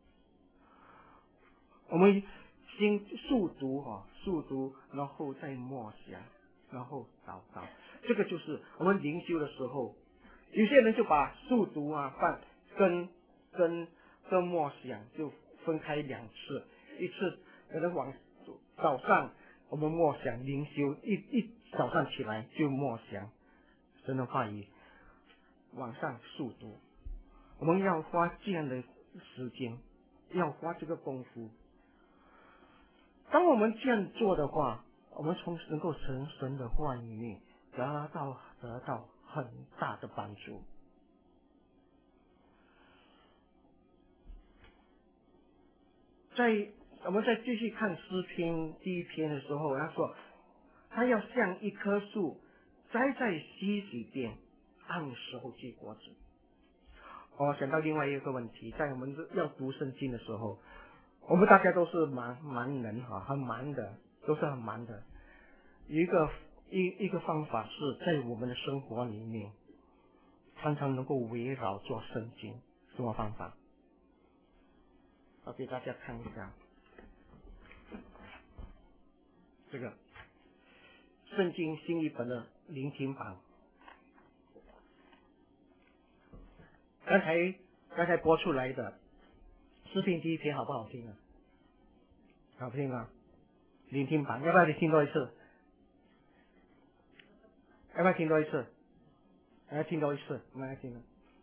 我们先速读啊，速读，然后再默想，然后祷告。这个就是我们灵修的时候，有些人就把速读啊放跟跟跟默想就分开两次，一次可能晚早上我们默想灵修，一一早上起来就默想神的话语，晚上速读。我们要花这样的时间，要花这个功夫。当我们这样做的话，我们从能够从神的话语里面得到得到很大的帮助。在我们再继续看诗篇第一篇的时候，他说他要像一棵树栽在溪水边，按时候结果子。我想到另外一个问题，在我们要读圣经的时候，我们大家都是忙忙人哈，很忙的，都是很忙的。有一个一一个方法是在我们的生活里面，常常能够围绕做圣经。什么方法？我给大家看一下，这个圣经新译本的聆听版。刚才刚才播出来的诗篇第一篇好不好听啊？好听啊！聆听版，要不要你听多一次？要不要听多一次？要听多一次，我们来听。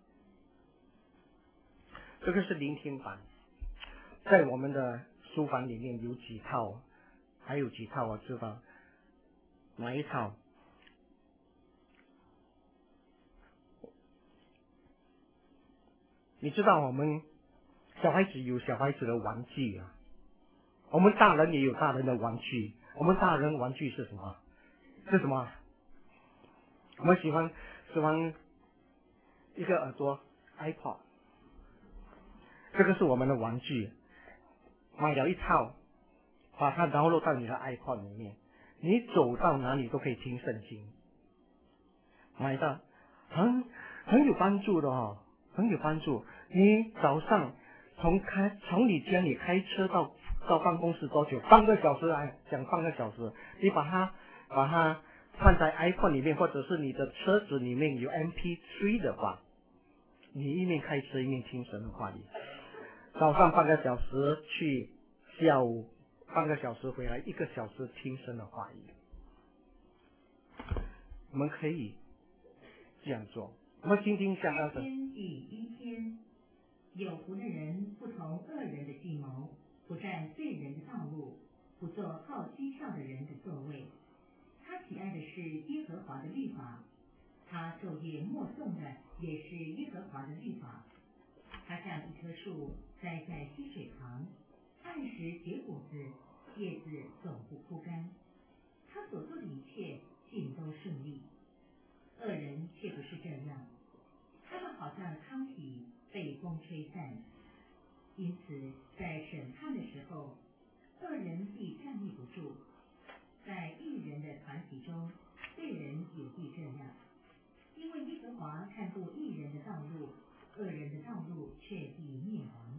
这个是聆听版，在我们的书房里面有几套，还有几套我知道，哪一套？你知道我们小孩子有小孩子的玩具啊，我们大人也有大人的玩具。我们大人玩具是什么？是什么？我们喜欢喜欢一个耳朵 iPod， 这个是我们的玩具。买了一套，把它download到你的 iPod 里面， 你走到哪里都可以听圣经，买的很很有帮助的哦，很有帮助。你早上从开从你家里开车到到办公室多久？半个小时来讲，半个小时，你把它把它放在 iPhone 里面，或者是你的车子里面有 M P 三 的话，你一面开车一面听神的话语。早上半个小时去，下午半个小时回来，一个小时听神的话语。我们可以这样做。我们听听下一天比一天，有福的人不从恶人的计谋，不占罪人的道路，不做好讥笑的人的座位。他喜爱的是耶和华的律法，他昼夜默诵的也是耶和华的律法。他像一棵树栽在溪水旁，按时结果子，叶子总不枯干。他所做的一切尽都顺利。恶人却不是这样，他们好像糠皮被风吹散。因此在审判的时候，恶人必站立不住。在义人的团体中，罪人也必这样。因为耶和华看顾义人的道路，恶人的道路却必灭亡。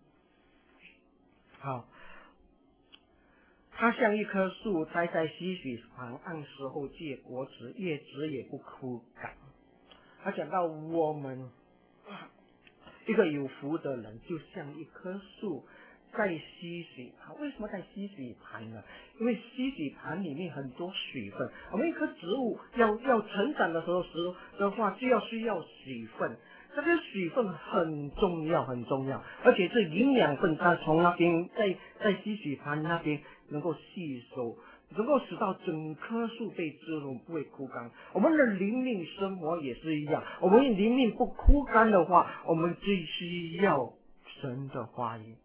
好，它像一棵树栽在溪水旁，按时候结果子，叶子也不枯干。他讲到我们一个有福的人，就像一棵树在溪水旁。为什么在溪水旁呢？因为溪水旁里面很多水分。我们一棵植物要要成长的时候时的话，就要需要水分。这个水分很重要，很重要，而且这营养分它从那边在在溪水旁那边能够吸收，能够使到整棵树被滋润，不会枯干。我们的灵命生活也是一样，我们灵命不枯干的话，我们最需要神的话语。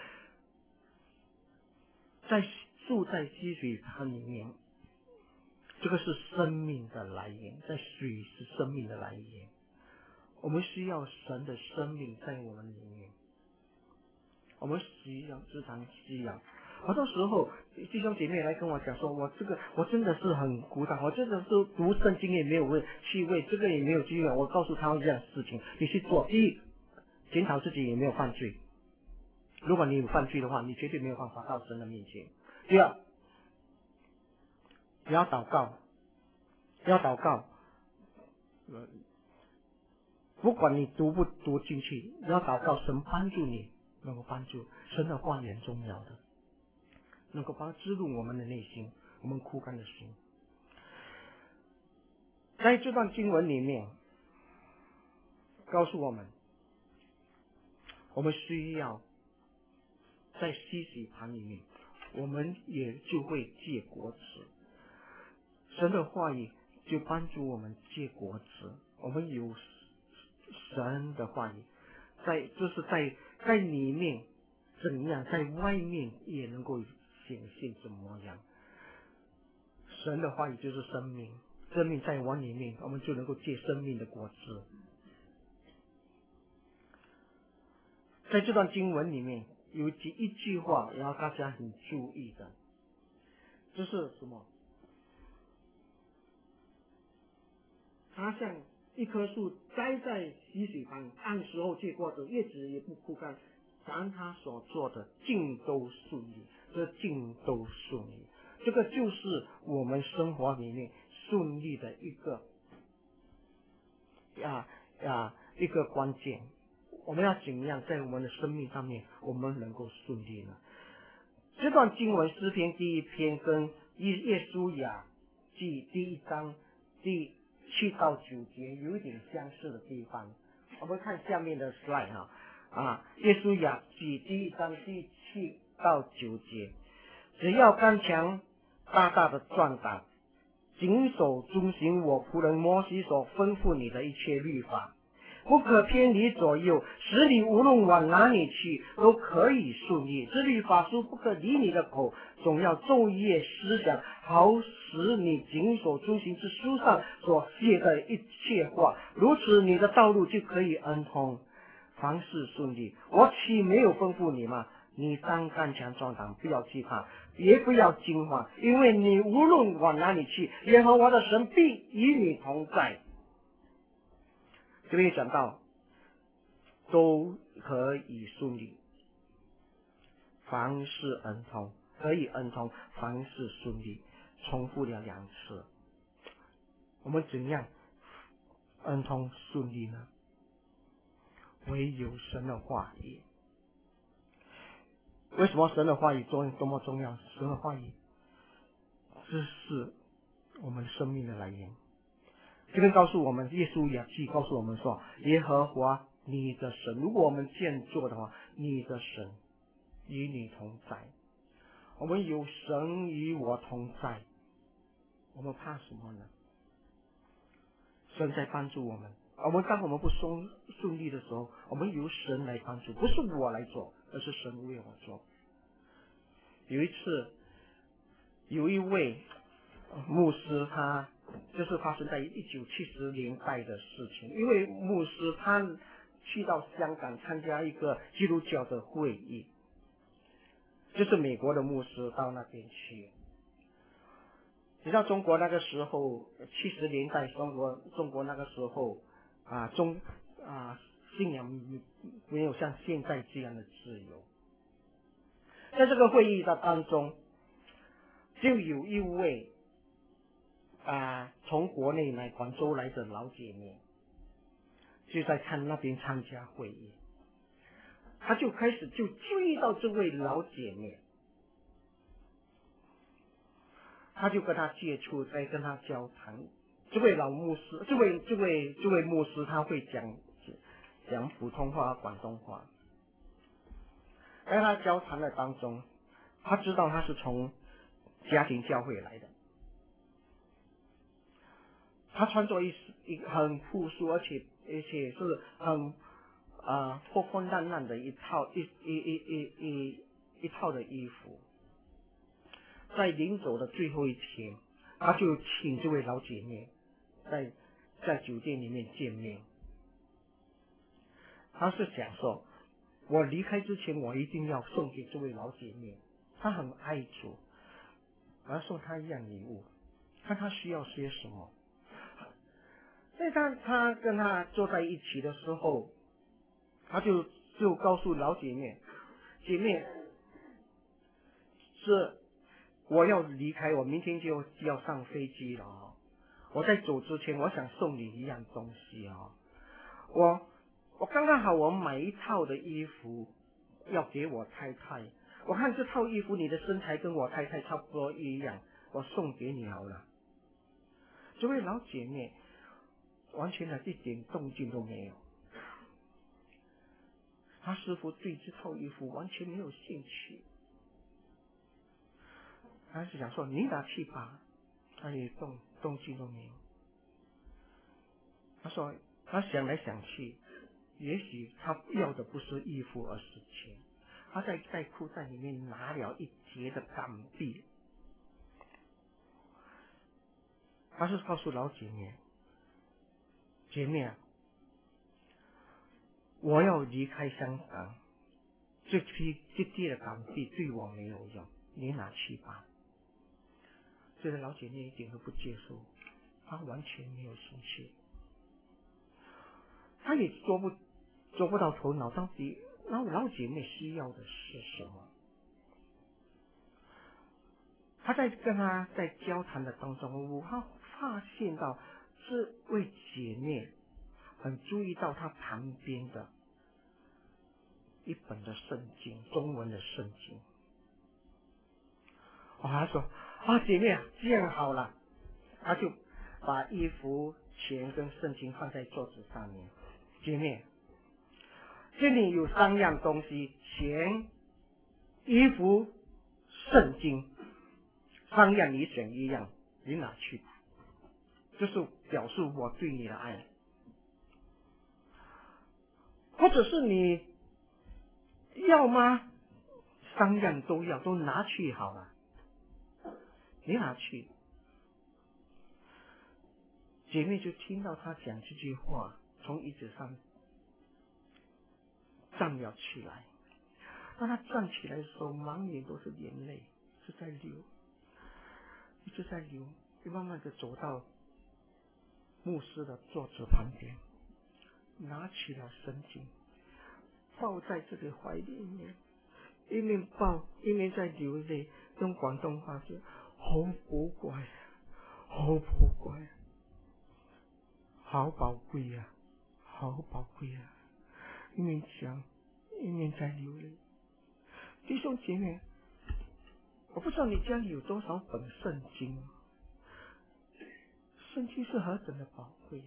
在住在溪水旁里面，这个是生命的来源，在水是生命的来源。我们需要神的生命在我们里面，我们需要时常需要。好多时候弟兄姐妹来跟我讲说，我这个我真的是很孤单，我真的是读圣经也没有为去为这个也没有机会。我告诉他们这样的事情，你去做。第一，检讨自己有没有犯罪。如果你有犯罪的话，你绝对没有办法到神的面前。第二，你要祷告，要祷告。呃不管你读不读进去，你要祷告神帮助你，能够帮助。神的话也很重要的，能够帮滋润我们的内心，我们枯干的心。在这段经文里面告诉我们，我们需要在溪水旁里面，我们也就会结果子。神的话语就帮助我们结果子，我们有神的话语，在就是在在里面怎样，在外面也能够显现怎么样。神的话语就是生命，生命在我里面，我们就能够结生命的果子。在这段经文里面有几一句话，然后大家很注意的，这是什么？它像一棵树栽在溪水旁，按时候结果子，叶子也不枯干。凡他所做的尽都顺利，这尽都顺利，这个就是我们生活里面顺利的一个啊啊一个关键。我们要怎样在我们的生命上面，我们能够顺利呢？这段经文诗篇第一篇跟耶耶稣雅记第一章第七到九节有一点相似的地方。我们看下面的 slide 哈啊，耶稣雅记第一章第七到九节，只要刚强大大的壮胆，谨守遵行我仆人摩西所吩咐你的一切律法，不可偏离左右，使你无论往哪里去都可以顺利。这律法书不可离你的口，总要昼夜思想，好使你谨守遵行这书上所写的一切话，如此你的道路就可以恩通，凡事顺利。我岂没有吩咐你吗？你当刚强壮胆，不要惧怕， 也不要惊慌，因为你无论往哪里去，耶和华的神必与你同在。这边讲到都可以顺利，凡事恩通，可以恩通，凡事顺利，重复了两次。我们怎样恩通顺利呢？唯有神的话语。为什么神的话语多多么重要？神的话语这是我们生命的来源。这边告诉我们，耶稣也去告诉我们说，耶和华你的神，如果我们这样做的话，你的神与你同在。我们有神与我同在，我们怕什么呢？神在帮助我们。我们当我们不顺顺利的时候，我们由神来帮助，不是我来做，而是神为我做。有一次，有一位牧师，他就是发生在一九七十年代的事情。一位牧师他去到香港参加一个基督教的会议，就是美国的牧师到那边去。你知道中国那个时候，七十年代中国中国那个时候啊中啊信仰没有像现在这样的自由。在这个会议的当中，就有一位啊从国内来广州来的老姐妹，就在看那边参加会议，他就开始就注意到这位老姐妹。他就跟他接触，在跟他交谈。这位老牧师，这位这位这位牧师，他会讲讲普通话、广东话。在他交谈的当中，他知道他是从家庭教会来的。他穿着一一很朴素，而且而且是很啊破破烂烂的一套一一一一一一套的衣服。在临走的最后一天，他就请这位老姐妹在在酒店里面见面。他是想说，我离开之前，我一定要送给这位老姐妹，她很爱主，我要送她一样礼物，看她需要些什么。在他他跟他坐在一起的时候，他就就告诉老姐妹，姐妹是。我要离开，我明天就要上飞机了哦。我在走之前，我想送你一样东西哦。我我刚刚好，我买一套的衣服要给我太太。我看这套衣服你的身材跟我太太差不多一样，我送给你好了。这位老姐妹完全的一点动静都没有。她师傅对这套衣服完全没有兴趣。他是想说你拿去吧，他也动动静都没有。他说他想来想去，也许他要的不是衣服，而是钱。他在在裤袋里面拿了一叠的港币。他是告诉老姐妹，姐妹啊，我要离开香港，这批这叠的港币对我没有用，你拿去吧。这个老姐妹一点都不接受，她完全没有兴趣，她也做不做不到头脑，到底老老姐妹需要的是什么？她在跟她在交谈的当中，我发现到这位姐妹很注意到她旁边的一本的圣经，中文的圣经。我还说啊，姐妹啊，这样好了，他就把衣服、钱跟圣经放在桌子上面。姐妹，这里有三样东西：钱、衣服、圣经，三样你选一样，你拿去吧。这是表示我对你的爱，或者是你要吗？三样都要，都拿去好了。你拿去，姐妹就听到他讲这句话，从椅子上站了起来。当他站起来的时候，满脸都是眼泪， 直在流，一直在流，就慢慢的走到牧师的桌子旁边，拿起了圣经，抱在这个怀里面，一面抱一面在流泪，用广东话说：好寶貴，好寶貴，好寶貴啊，好寶貴啊！一面講，一面在流淚。弟兄姐妹，我不知道你家里有多少本圣经，圣经是何等的宝贵。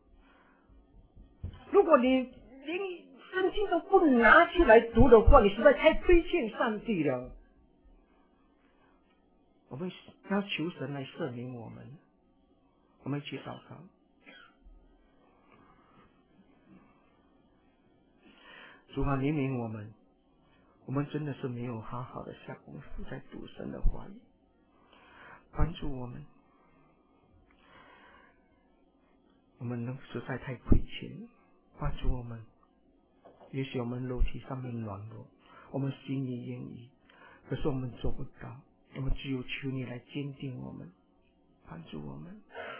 如果你连圣经都不拿起来读的话，你实在太亏欠上帝了。我们要求神来赦免我们，我们一起祷告。主啊，怜悯我们，我们真的是没有好好的下功夫在读神的话语，帮助我们。我们能实在太亏欠，帮助我们。也许我们肉体上面软弱，我们心里愿意，可是我们做不到。我们只有求你来坚定我们，帮助我们，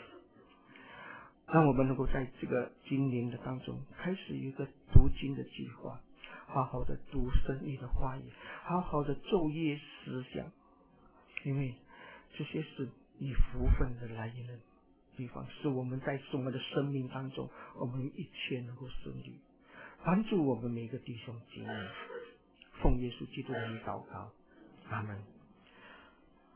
让我们能够在这个今年的当中开始有一个读经的计划，好好的读神你的话语，好好的昼夜思想，因为这些是你福分的来源的地方，是我们在我们的生命当中，我们一切能够顺利，帮助我们每个弟兄姐妹。奉耶稣基督的名祷告，阿门。